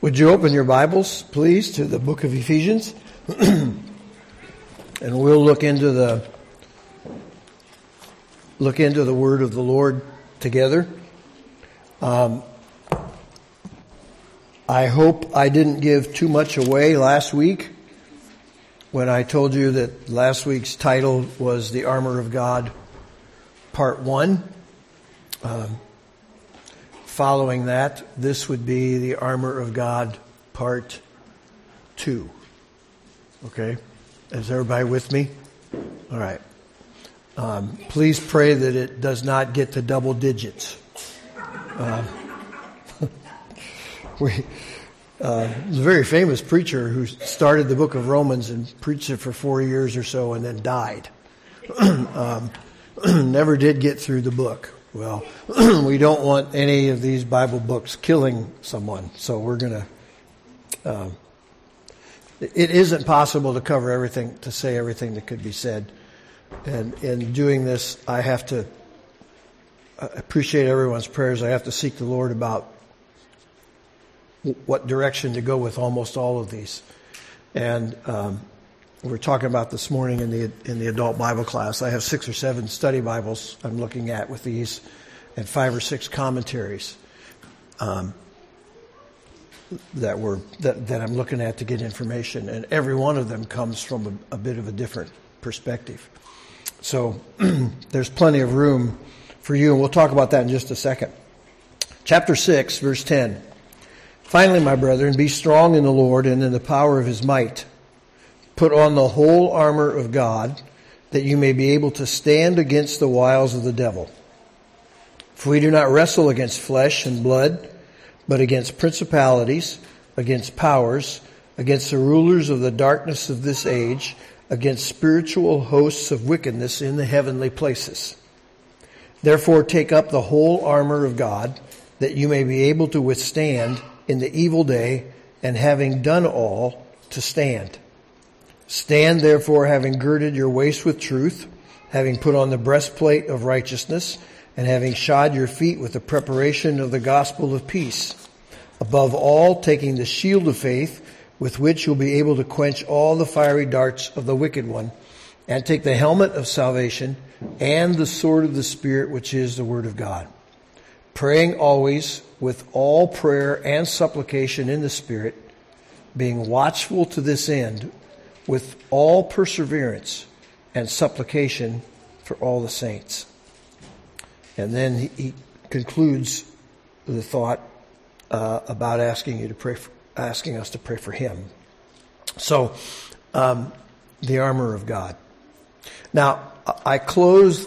Would you open your Bibles, please, to the book of Ephesians? And we'll look into the word of the Lord together. I hope I didn't give too much away last week when I told you that last week's title was The Armor of God, Part 1. Following that, this would be The Armor of God, Part 2. Okay? Is everybody with me? All right. Please pray that it does not get to double digits. There's a very famous preacher who started the book of Romans and preached it for 4 years or so and then died. Never did get through the book. Well, we don't want any of these Bible books killing someone, so we're going to... it isn't possible to cover everything, to say everything that could be said. And in doing this, I have to appreciate everyone's prayers. I have to seek the Lord about what direction to go with almost all of these. And we're talking about this morning in the adult Bible class. I have 6 or 7 study Bibles I'm looking at with these, and 5 or 6 commentaries that I'm looking at to get information. And every one of them comes from a bit of a different perspective. So there's plenty of room for you, and we'll talk about that in just a second. Chapter 6, verse 10. Finally, my brethren, be strong in the Lord and in the power of his might. Put on the whole armor of God, that you may be able to stand against the wiles of the devil. For we do not wrestle against flesh and blood, but against principalities, against powers, against the rulers of the darkness of this age, against spiritual hosts of wickedness in the heavenly places. Therefore take up the whole armor of God, that you may be able to withstand in the evil day, and having done all, to stand. Stand therefore, having girded your waist with truth, having put on the breastplate of righteousness, and having shod your feet with the preparation of the gospel of peace. Above all, taking the shield of faith, with which you'll be able to quench all the fiery darts of the wicked one, and take the helmet of salvation and the sword of the Spirit, which is the word of God. Praying always with all prayer and supplication in the Spirit, being watchful to this end, with all perseverance and supplication for all the saints. And then he concludes the thought about asking us to pray for him. So, the armor of God. Now, I closed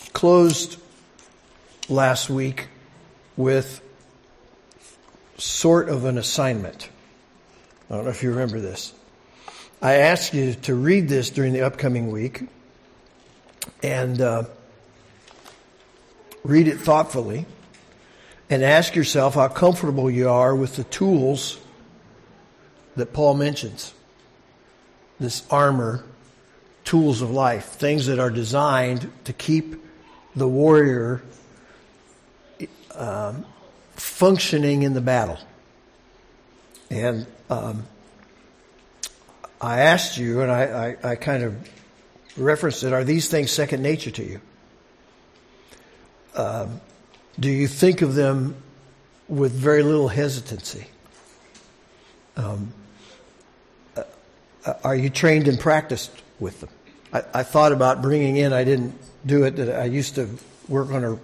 last week with sort of an assignment. I don't know if you remember this. I asked you to read this during the upcoming week and read it thoughtfully and ask yourself how comfortable you are with the tools that Paul mentions. This armor, tools of life, things that are designed to keep the warrior functioning in the battle. And I asked you, and I kind of referenced it, are these things second nature to you? Do you think of them with very little hesitancy? Are you trained and practiced with them? I thought about bringing in, I didn't do it, that I used to work on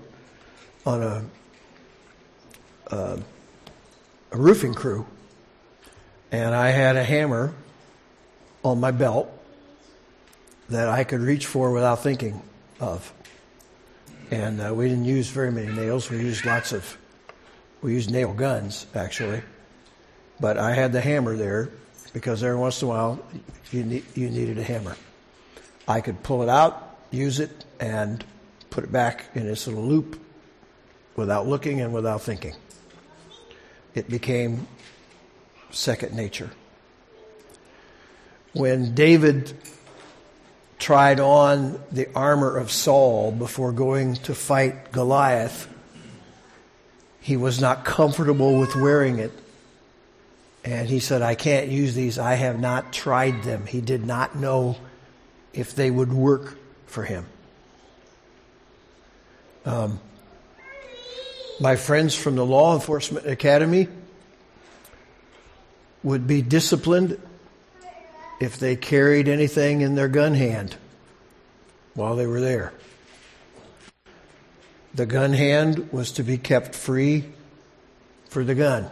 a roofing crew, and I had a hammer on my belt that I could reach for without thinking of. And we didn't use very many nails. We used nail guns, actually. But I had the hammer there because every once in a while you needed a hammer. I could pull it out, use it, and put it back in its little loop without looking and without thinking. It became second nature. When David tried on the armor of Saul before going to fight Goliath, he was not comfortable with wearing it, And he said, I can't use these. I have not tried them. He did not know if they would work for him. My friends from the Law Enforcement Academy would be disciplined if they carried anything in their gun hand while they were there. The gun hand was to be kept free for the gun.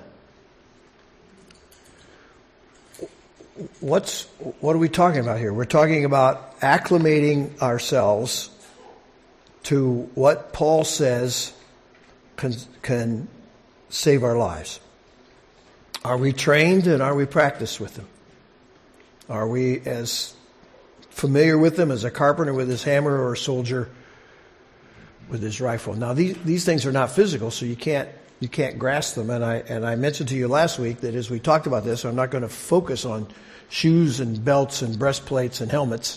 What are we talking about here? We're talking about acclimating ourselves to what Paul says can save our lives. Are we trained and are we practiced with them? Are we as familiar with them as a carpenter with his hammer or a soldier with his rifle? Now these things are not physical, so you can't grasp them. And I mentioned to you last week that as we talked about this, I'm not going to focus on shoes and belts and breastplates and helmets.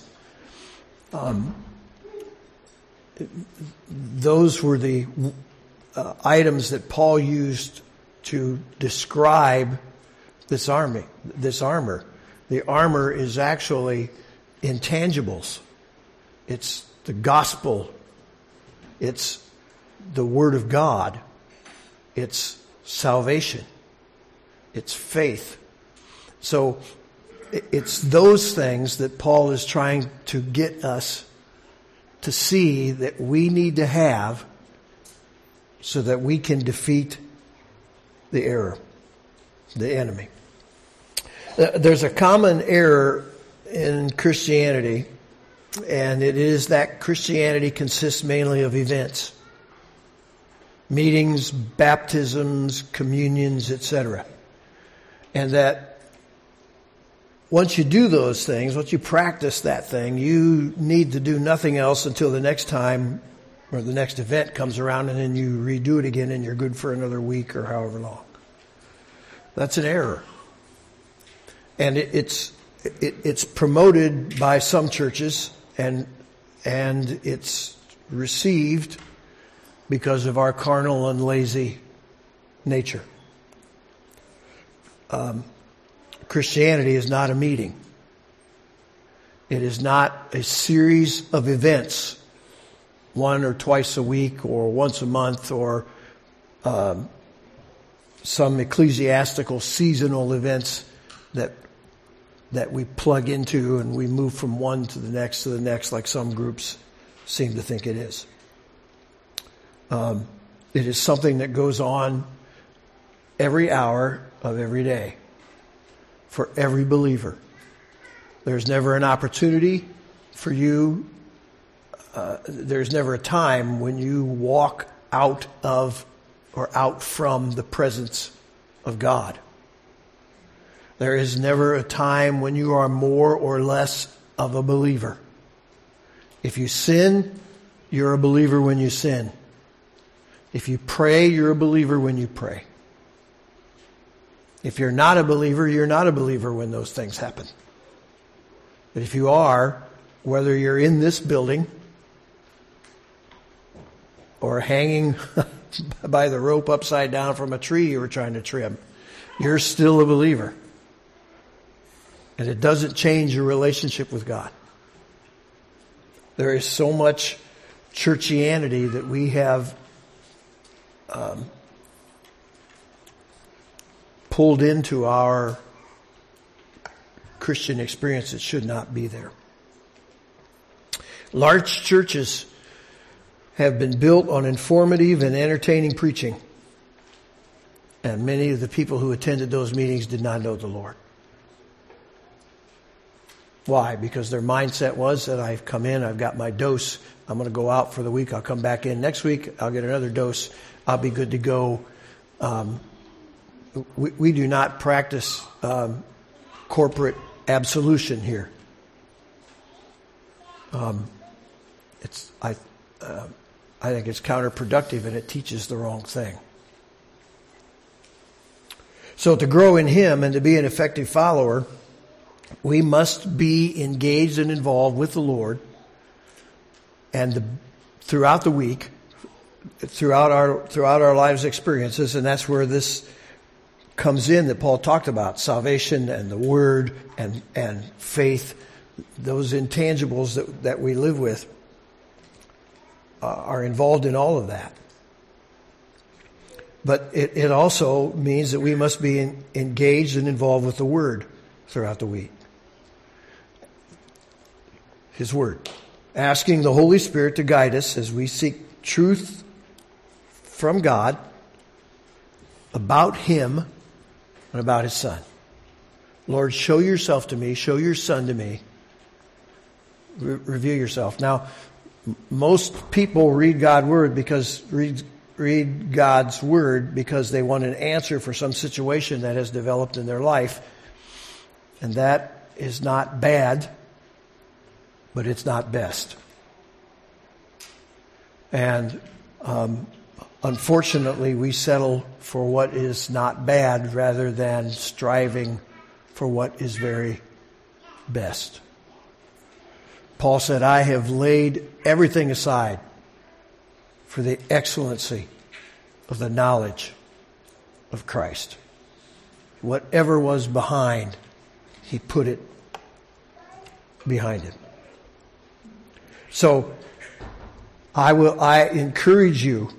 Those were the items that Paul used to describe this armor. The armor is actually intangibles. It's the gospel. It's the word of God. It's salvation. It's faith. So it's those things that Paul is trying to get us to see that we need to have so that we can defeat the error, the enemy. There's a common error in Christianity, and it is that Christianity consists mainly of events. Meetings, baptisms, communions, etc. And that once you do those things, once you practice that thing, you need to do nothing else until the next time or the next event comes around, and then you redo it again and you're good for another week or however long. That's an error. And it's promoted by some churches, and it's received because of our carnal and lazy nature. Christianity is not a meeting. It is not a series of events, one or twice a week or once a month, or some ecclesiastical seasonal events that we plug into and we move from one to the next like some groups seem to think it is. It is something that goes on every hour of every day for every believer. There's never an opportunity for you. There's never a time when you walk out of or out from the presence of God. There is never a time when you are more or less of a believer. If you sin, you're a believer when you sin. If you pray, you're a believer when you pray. If you're not a believer, you're not a believer when those things happen. But if you are, whether you're in this building or hanging by the rope upside down from a tree you were trying to trim, you're still a believer. And it doesn't change your relationship with God. There is so much churchianity that we have pulled into our Christian experience that should not be there. Large churches have been built on informative and entertaining preaching. And many of the people who attended those meetings did not know the Lord. Why? Because their mindset was that I've come in, I've got my dose, I'm going to go out for the week, I'll come back in next week, I'll get another dose, I'll be good to go. We do not practice corporate absolution here. I think it's counterproductive and it teaches the wrong thing. So to grow in Him and to be an effective follower, we must be engaged and involved with the Lord, and throughout the week, throughout our lives' experiences, and that's where this comes in that Paul talked about, salvation and the Word and faith, those intangibles that we live with are involved in all of that. But it also means that we must be engaged and involved with the Word throughout the week. His Word. Asking the Holy Spirit to guide us as we seek truth from God about Him and about His Son. Lord, show yourself to me. Show your Son to me. Reveal yourself. Now, most people read God's Word because they want an answer for some situation that has developed in their life. And that is not bad, but it's not best. And unfortunately, we settle for what is not bad rather than striving for what is very best. Paul said, I have laid everything aside for the excellency of the knowledge of Christ. Whatever was behind, he put it behind him. So I encourage you,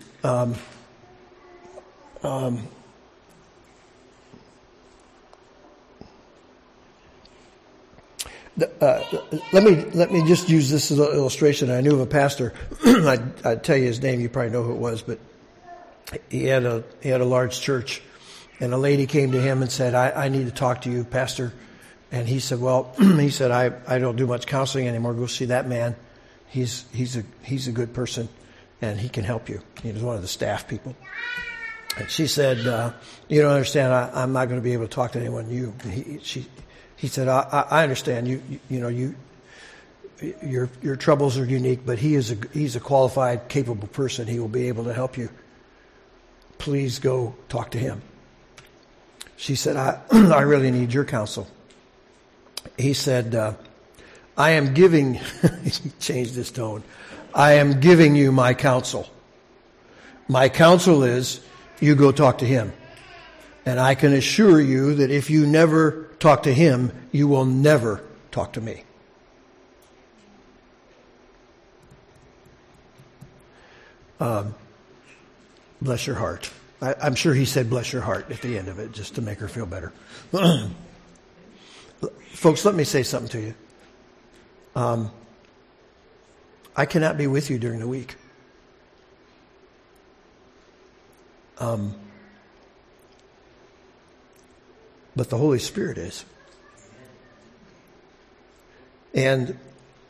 let me just use this as an illustration. I knew of a pastor. I'd tell you his name. You probably know who it was, but he had a large church, and a lady came to him and said, "I need to talk to you, Pastor." And he said, "Well," he said, "I don't do much counseling anymore. Go see that man. He's a good person, and he can help you." He was one of the staff people. And she said, "You don't understand. I'm not going to be able to talk to anyone. He said, I understand. Your troubles are unique, but he's a qualified, capable person. He will be able to help you. Please go talk to him." She said, I really need your counsel. He said, I am giving, he changed his tone, I am giving you my counsel. My counsel is, you go talk to him. And I can assure you that if you never talk to him, you will never talk to me. Bless your heart. I'm sure he said bless your heart at the end of it, just to make her feel better. Folks, let me say something to you. I cannot be with you during the week. But the Holy Spirit is. And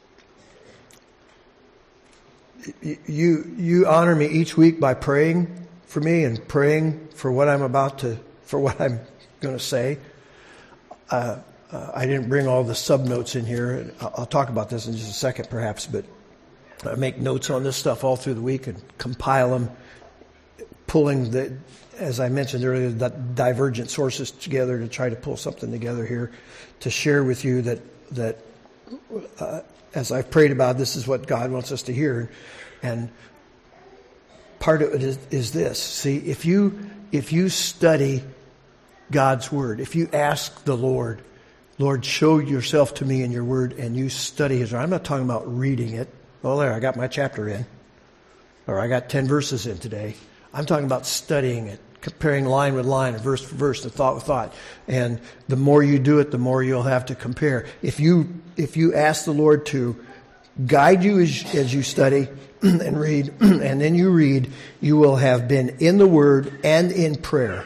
you honor me each week by praying for me and praying for what I'm going to say. I didn't bring all the sub-notes in here. I'll talk about this in just a second perhaps, but I make notes on this stuff all through the week and compile them, pulling as I mentioned earlier, the divergent sources together to try to pull something together here to share with you that as I've prayed about, this is what God wants us to hear. And part of it is this. See, if you study God's Word, if you ask the Lord, show yourself to me in your Word, and you study His Word. I'm not talking about reading it. Oh, there, I got my chapter in. Or I got 10 verses in today. I'm talking about studying it, comparing line with line, and verse for verse, and thought with thought. And the more you do it, the more you'll have to compare. If you ask the Lord to guide you as you study and read, and then you read, you will have been in the Word and in prayer.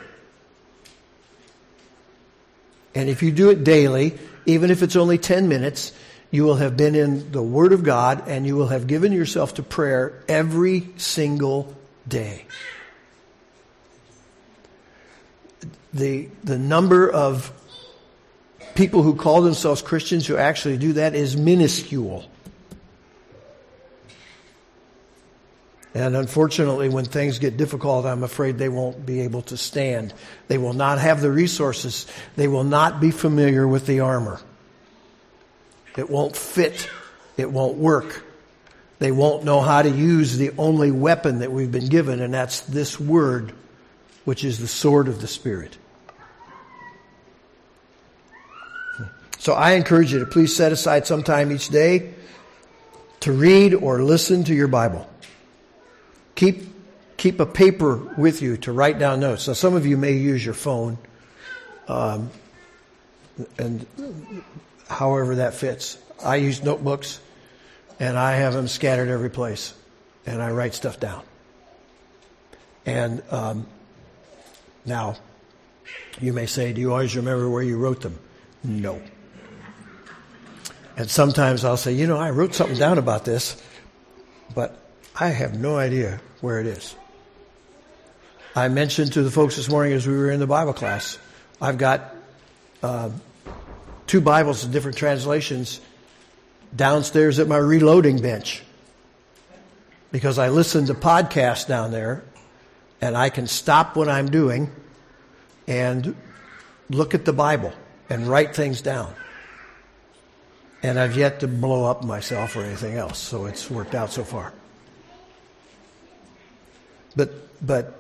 And if you do it daily, even if it's only 10 minutes, you will have been in the Word of God, and you will have given yourself to prayer every single day. The number of people who call themselves Christians who actually do that is minuscule. And unfortunately, when things get difficult, I'm afraid they won't be able to stand. They will not have the resources. They will not be familiar with the armor. It won't fit. It won't work. They won't know how to use the only weapon that we've been given, and that's this Word, which is the sword of the Spirit. So I encourage you to please set aside some time each day to read or listen to your Bible. Keep a paper with you to write down notes. Now, some of you may use your phone, and however that fits. I use notebooks, and I have them scattered every place, and I write stuff down. And now, you may say, do you always remember where you wrote them? No. And sometimes I'll say, I wrote something down about this, but I have no idea where it is. I mentioned to the folks this morning as we were in the Bible class, I've got 2 Bibles in different translations downstairs at my reloading bench because I listen to podcasts down there and I can stop what I'm doing and look at the Bible and write things down. And I've yet to blow up myself or anything else, so it's worked out so far. But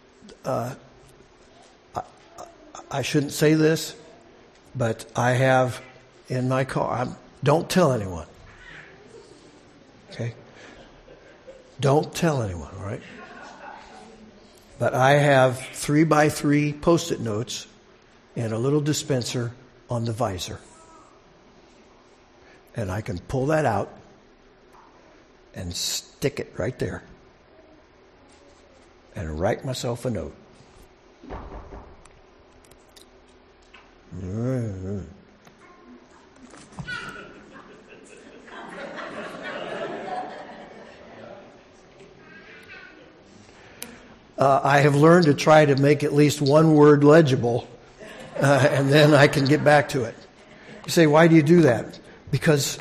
I shouldn't say this, but I have in my car, don't tell anyone. Okay? Don't tell anyone, all right? But I have 3x3 Post-it notes and a little dispenser on the visor. And I can pull that out and stick it right there and write myself a note. I have learned to try to make at least one word legible, and then I can get back to it. You say, why do you do that? Because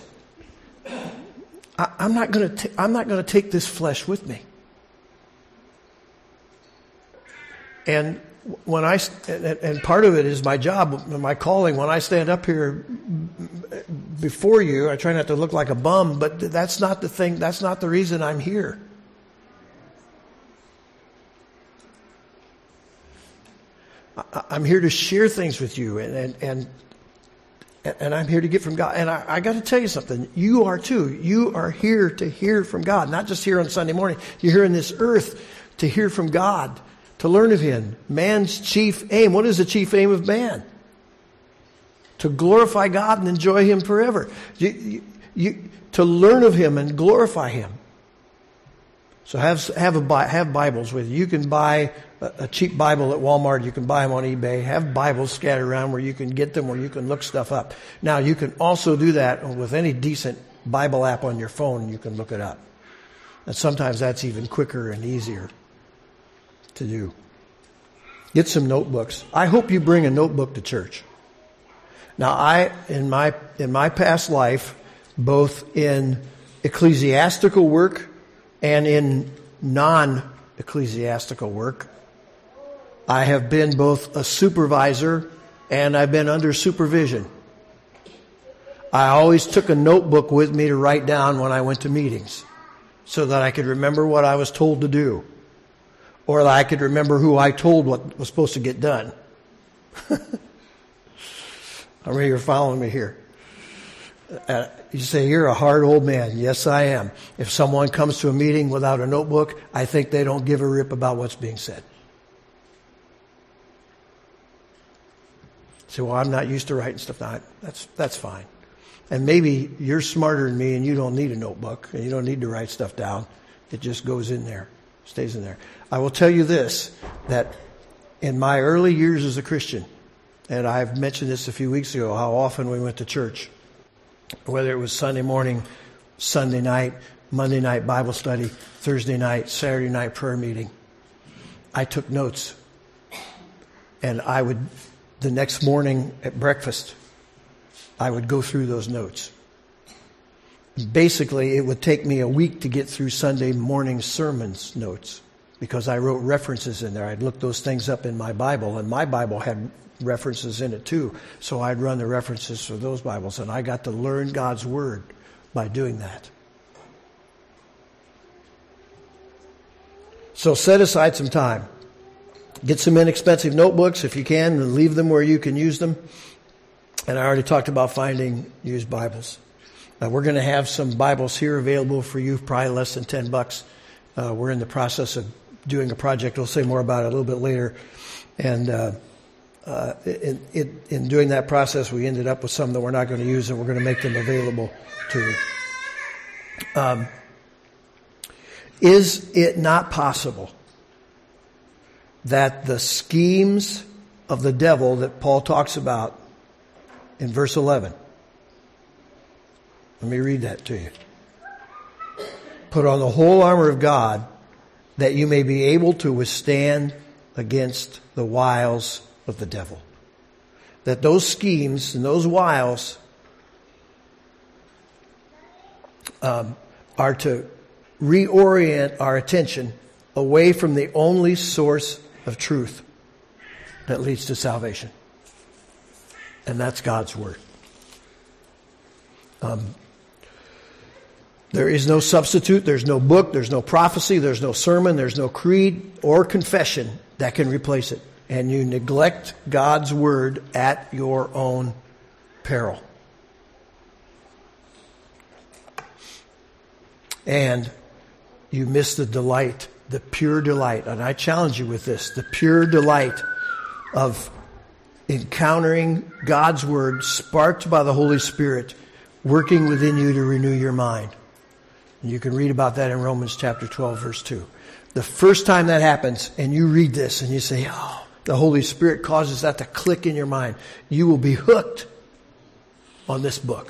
I'm not going to take this flesh with me. And and part of it is my job, my calling. When I stand up here before you, I try not to look like a bum, but that's not the thing. That's not the reason I'm here. I'm here to share things with you, and I'm here to get from God. And I got to tell you something. You are too. You are here to hear from God, not just here on Sunday morning. You're here on this earth to hear from God, to learn of Him. Man's chief aim. What is the chief aim of man? To glorify God and enjoy Him forever. To learn of Him and glorify Him. So have Bibles with you. You can buy a cheap Bible at Walmart. You can buy them on eBay. Have Bibles scattered around where you can get them, where you can look stuff up. Now, you can also do that with any decent Bible app on your phone. You can look it up. And sometimes that's even quicker and easier to do. Get some notebooks. I hope you bring a notebook to church. Now, in my past life, both in ecclesiastical work and in non-ecclesiastical work, I have been both a supervisor and I've been under supervision. I always took a notebook with me to write down when I went to meetings so that I could remember what I was told to do, or that I could remember who I told what was supposed to get done. I mean, you're following me here. You say, you're a hard old man. Yes, I am. If someone comes to a meeting without a notebook, I think they don't give a rip about what's being said. Say, well, I'm not used to writing stuff down. That's fine. And maybe you're smarter than me and you don't need a notebook and you don't need to write stuff down. It just goes in there, stays in there. I will tell you this, that in my early years as a Christian, and I've mentioned this a few weeks ago, how often we went to church, whether it was Sunday morning, Sunday night, Monday night Bible study, Thursday night, Saturday night prayer meeting. I took notes. And I would, the next morning at breakfast, I would go through those notes. Basically, it would take me a week to get through Sunday morning sermons notes because I wrote references in there. I'd look those things up in my Bible, and my Bible had references in it too. So I'd run the references for those Bibles, and I got to learn God's Word by doing that. So set aside some time. Get some inexpensive notebooks if you can, and leave them where you can use them. And I already talked about finding used Bibles. We're going to have some Bibles here available for you, probably less than $10. We're in the process of doing a project. We'll say more about it a little bit later. And in doing that process, we ended up with some that we're not going to use, and we're going to make them available to you. Is it not possible that the schemes of the devil that Paul talks about in verse 11, let me read that to you. Put on the whole armor of God, that you may be able to withstand against the wiles of the devil. That those schemes and those wiles are to reorient our attention away from the only source of truth that leads to salvation. And that's God's Word. There is no substitute, there's no book, there's no prophecy, there's no sermon, there's no creed or confession that can replace it. And you neglect God's Word at your own peril. And you miss the delight, the pure delight. And I challenge you with this, the pure delight of encountering God's Word sparked by the Holy Spirit working within you to renew your mind. And you can read about that in Romans chapter 12, verse 2. The first time that happens and you read this and you say, oh, the Holy Spirit causes that to click in your mind, you will be hooked on this book.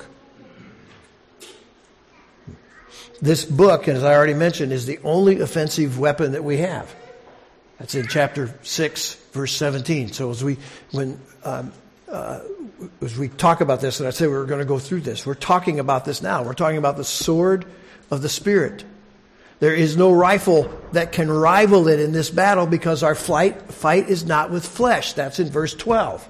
This book, as I already mentioned, is the only offensive weapon that we have. That's in chapter 6, verse 17. So as we talk about this, and I said we were going to go through this, we're talking about this now. We're talking about the sword of the Spirit. There is no rifle that can rival it in this battle because our fight is not with flesh. That's in verse 12.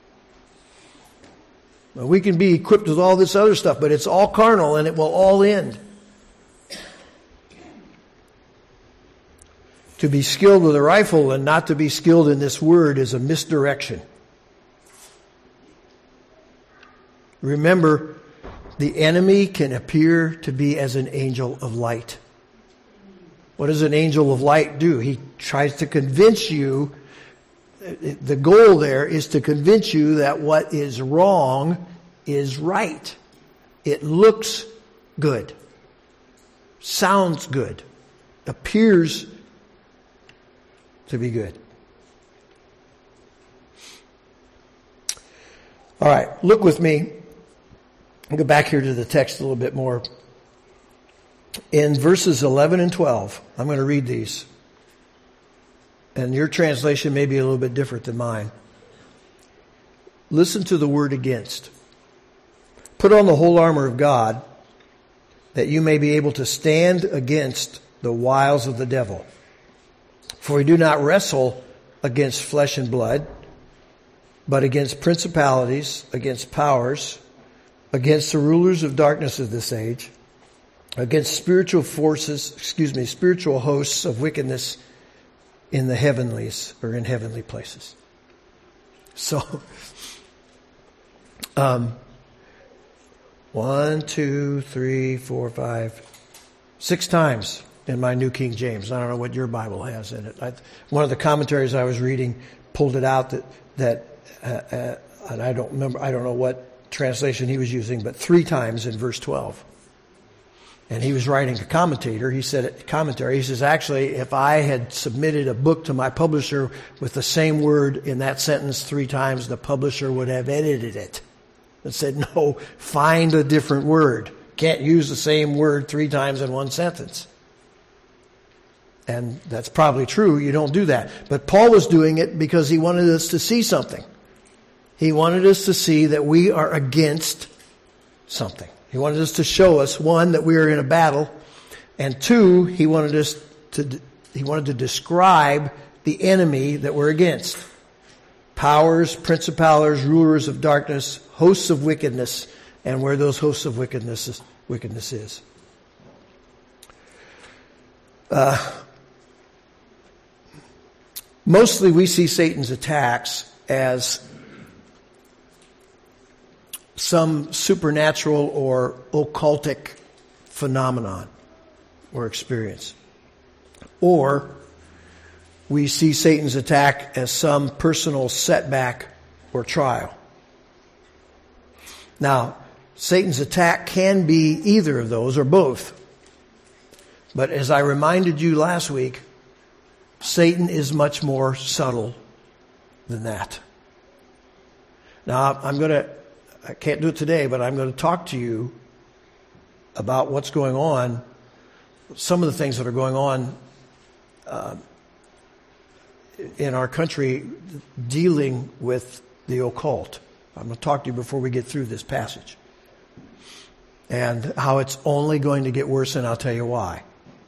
Now, we can be equipped with all this other stuff, but it's all carnal and it will all end. To be skilled with a rifle and not to be skilled in this word is a misdirection. Remember, the enemy can appear to be as an angel of light. What does an angel of light do? He tries to convince you, the goal there is to convince you that what is wrong is right. It looks good, sounds good, appears to be good. All right, look with me. I'll go back here to the text a little bit more. In verses 11 and 12, I'm going to read these. And your translation may be a little bit different than mine. Listen to the word against. Put on the whole armor of God, that you may be able to stand against the wiles of the devil. For we do not wrestle against flesh and blood, but against principalities, against powers, against the rulers of darkness of this age, against spiritual hosts of wickedness in the heavenlies, or in heavenly places. So, 1, 2, 3, 4, 5, 6 times in my New King James. I don't know what your Bible has in it. One of the commentaries I was reading pulled it out that and I don't know what translation he was using, but 3 times in verse 12. And he was writing a commentary. He says, actually, if I had submitted a book to my publisher with the same word in that sentence 3 times, the publisher would have edited it and said, no, find a different word. Can't use the same word 3 times in one sentence. And that's probably true. You don't do that. But Paul was doing it because he wanted us to see something. He wanted us to see that we are against something. He wanted us to show us, 1, that we are in a battle, and 2, he wanted to describe the enemy that we're against. Powers, principalities, rulers of darkness, hosts of wickedness, and where those hosts of wickedness is. Mostly we see Satan's attacks as some supernatural or occultic phenomenon or experience. Or we see Satan's attack as some personal setback or trial. Now, Satan's attack can be either of those or both. But as I reminded you last week, Satan is much more subtle than that. Now, I can't do it today, but I'm going to talk to you about what's going on, some of the things that are going on in our country dealing with the occult. I'm going to talk to you before we get through this passage. And how it's only going to get worse, and I'll tell you why.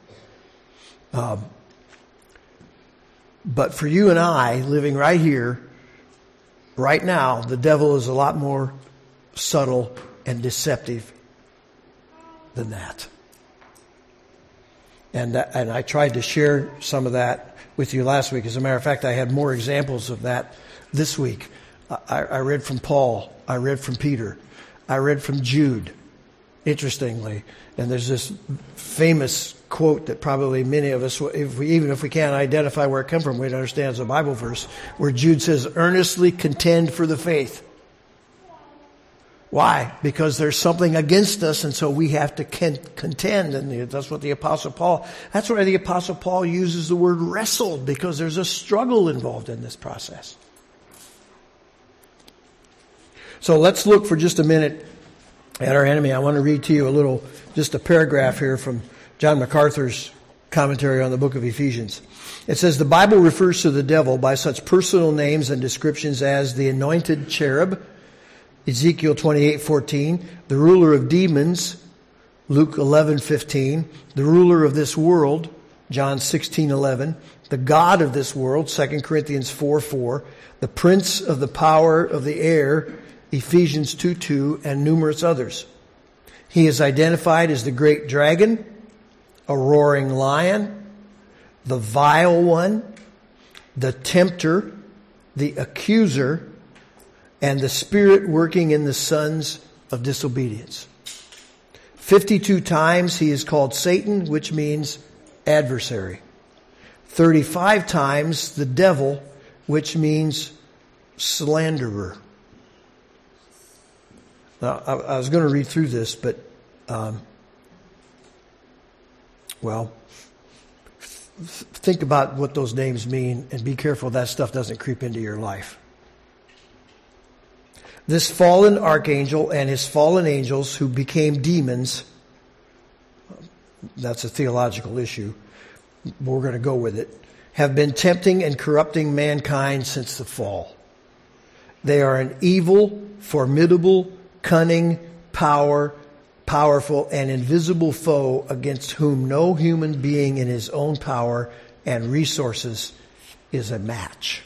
But for you and I, living right here, right now, the devil is a lot more subtle and deceptive than that. And I tried to share some of that with you last week. As a matter of fact, I had more examples of that this week. I read from Paul. I read from Peter. I read from Jude, interestingly. And there's this famous quote that probably many of us, even if we can't identify where it comes from, we'd understand it's a Bible verse, where Jude says, earnestly contend for the faith. Why? Because there's something against us, and so we have to contend. And that's what the Apostle Paul, that's why the Apostle Paul uses the word wrestle, because there's a struggle involved in this process. So let's look for just a minute at our enemy. I want to read to you just a paragraph here from John MacArthur's commentary on the book of Ephesians. It says, the Bible refers to the devil by such personal names and descriptions as the anointed cherub, Ezekiel 28:14, the ruler of demons, Luke 11:15, the ruler of this world, John 16:11, the God of this world, 2 Corinthians 4:4, the prince of the power of the air, Ephesians 2:2, and numerous others. He is identified as the great dragon, a roaring lion, the vile one, the tempter, the accuser, and the spirit working in the sons of disobedience. 52 times he is called Satan, which means adversary. 35 times the devil, which means slanderer. Now, I was going to read through this, but, think about what those names mean and be careful that stuff doesn't creep into your life. This fallen archangel and his fallen angels who became demons, that's a theological issue, we're going to go with it, have been tempting and corrupting mankind since the fall. They are an evil, formidable, cunning, powerful, and invisible foe against whom no human being in his own power and resources is a match.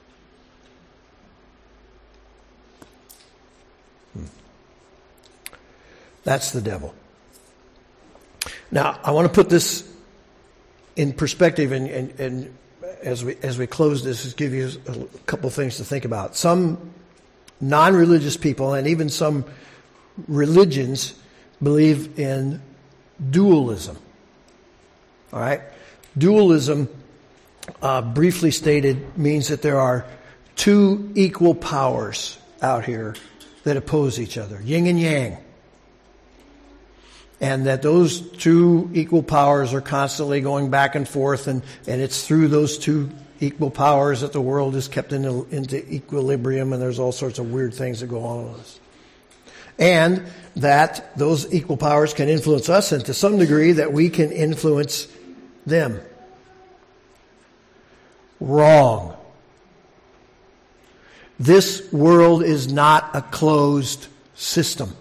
That's the devil. Now, I want to put this in perspective, and as we close this, just give you a couple of things to think about. Some non-religious people and even some religions believe in dualism. All right? Dualism, briefly stated, means that there are two equal powers out here that oppose each other, yin and yang. And that those two equal powers are constantly going back and forth, and it's through those two equal powers that the world is kept into equilibrium, and there's all sorts of weird things that go on with us. And that those equal powers can influence us, and to some degree that we can influence them. Wrong. This world is not a closed system.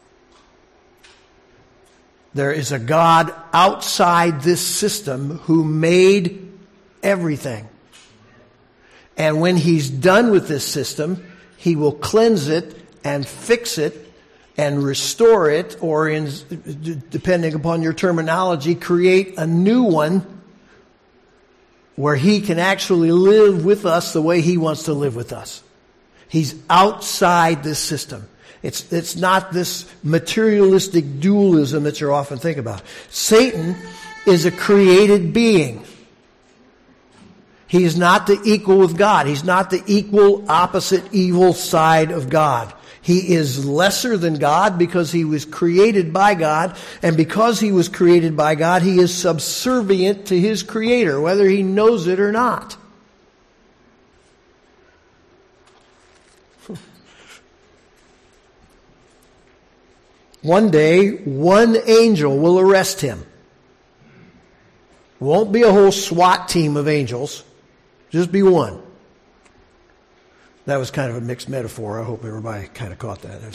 There is a God outside this system who made everything. And when he's done with this system, he will cleanse it and fix it and restore it, or depending upon your terminology, create a new one where he can actually live with us the way he wants to live with us. He's outside this system. It's not this materialistic dualism that you often think about. Satan is a created being. He is not the equal with God. He's not the equal, opposite, evil side of God. He is lesser than God because he was created by God. And because he was created by God, he is subservient to his Creator, whether he knows it or not. One day, one angel will arrest him. Won't be a whole SWAT team of angels. Just be one. That was kind of a mixed metaphor. I hope everybody kind of caught that.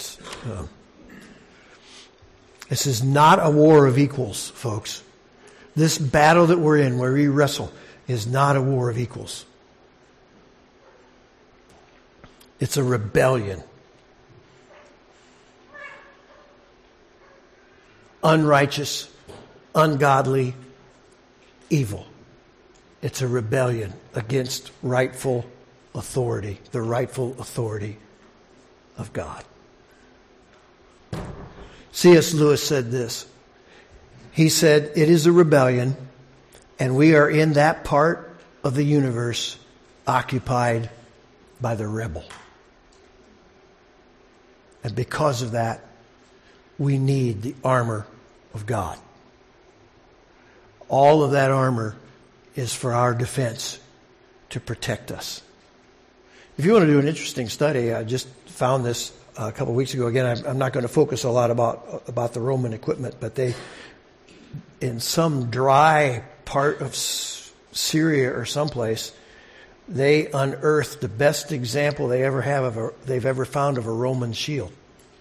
This is not a war of equals, folks. This battle that we're in, where we wrestle, is not a war of equals. It's a rebellion. Unrighteous, ungodly, evil. It's a rebellion against rightful authority, the rightful authority of God. C.S. Lewis said this. He said, it is a rebellion, and we are in that part of the universe occupied by the rebel. And because of that, we need the armor of God. All of that armor is for our defense, to protect us. If you want to do an interesting study, I just found this a couple of weeks ago. Again, I'm not going to focus a lot about the Roman equipment, but they, in some dry part of Syria or someplace, they unearthed the best example they've ever found of a Roman shield.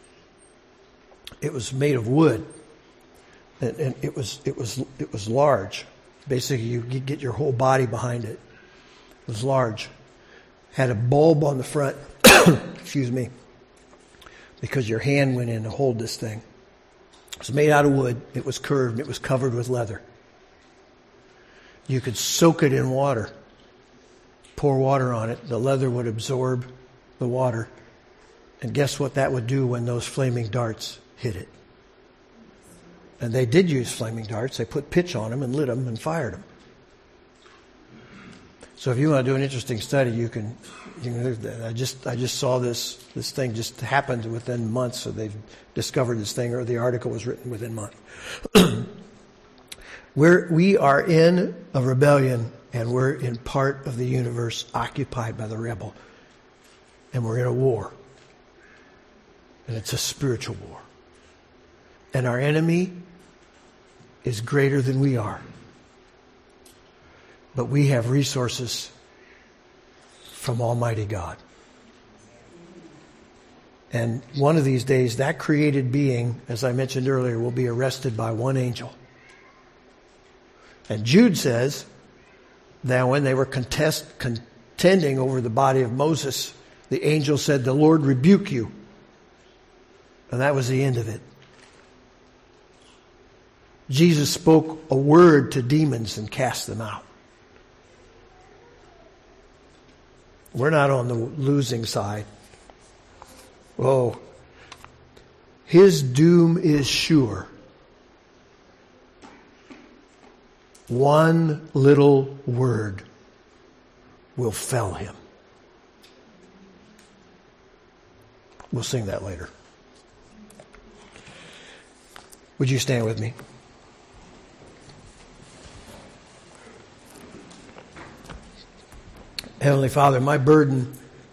It was made of wood, and it was large. Basically, you get your whole body behind it. It was large. Had a bulb on the front, excuse me, because your hand went in to hold this thing. It was made out of wood. It was curved. It was covered with leather. You could soak it in water. Pour water on it. The leather would absorb the water. And guess what that would do when those flaming darts hit it? And they did use flaming darts. They put pitch on them and lit them and fired them. So if you want to do an interesting study, you can do that. I just saw this thing just happened within months, so they've discovered this thing, or the article was written within months. We are in a rebellion, and we're in part of the universe occupied by the rebel. And we're in a war. And it's a spiritual war. And our enemy is greater than we are. But we have resources from Almighty God. And one of these days, that created being, as I mentioned earlier, will be arrested by one angel. And Jude says that when they were contending over the body of Moses, the angel said, "The Lord rebuke you." And that was the end of it. Jesus spoke a word to demons and cast them out. We're not on the losing side. Oh, his doom is sure. One little word will fell him. We'll sing that later. Would you stand with me? Heavenly Father, my burden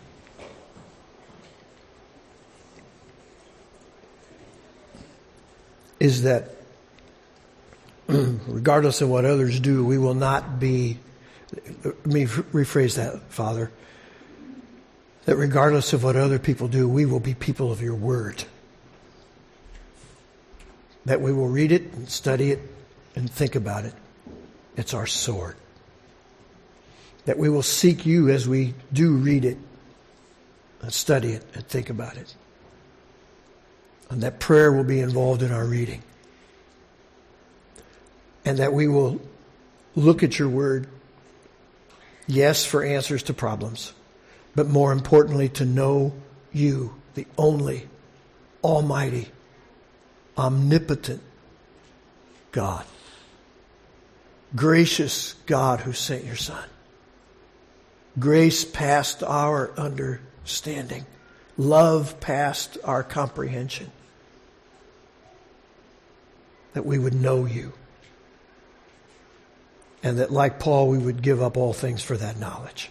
is that regardless of what others do, we will not be, let me rephrase that, Father, that regardless of what other people do, we will be people of your word. That we will read it and study it and think about it. It's our sword. That we will seek you as we do read it and study it and think about it. And that prayer will be involved in our reading. And that we will look at your word, yes, for answers to problems, but more importantly, to know you, the only almighty, omnipotent God. Gracious God who sent your Son. Grace past our understanding. Love past our comprehension. That we would know you. And that, like Paul, we would give up all things for that knowledge.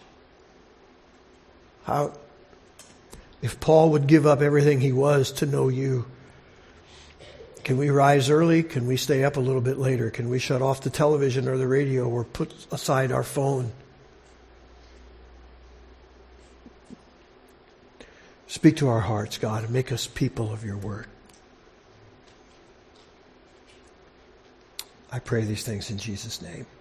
If Paul would give up everything he was to know you, can we rise early? Can we stay up a little bit later? Can we shut off the television or the radio or put aside our phone? Speak to our hearts, God, and make us people of your word. I pray these things in Jesus' name.